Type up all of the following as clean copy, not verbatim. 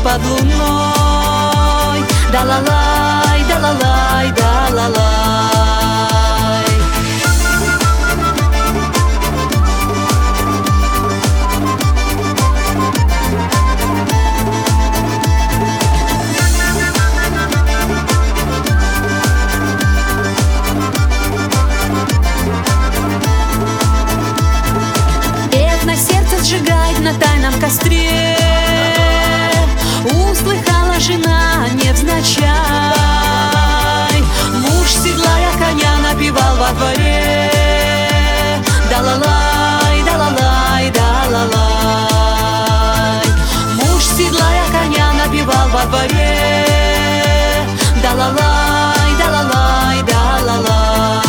под луной. Да-ла-лай, да-ла-лай, да-ла-лай. Бедно сердце сжигает на тайном костре. Услыхала жена невзначай, муж, седлая коня, напевал во дворе. Да-ла-лай, да-ла-лай, да-ла-лай. Муж, седлая коня, напевал во дворе. Да-ла-лай, да-ла-лай, да-ла-лай.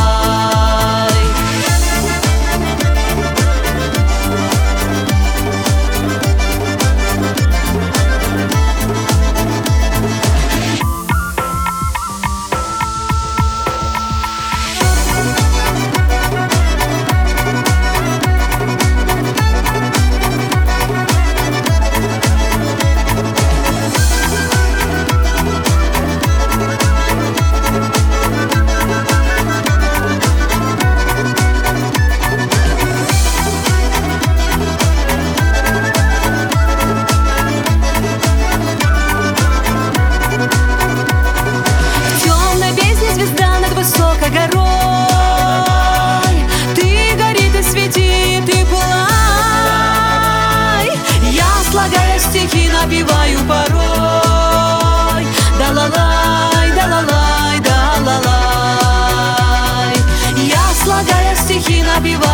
Ты гори, ты свети, ты пылай. Я, слагая стихи, напеваю порой. Да-ла-лай, да-ла-лай, да-ла-лай. Я, слагая стихи, напеваю.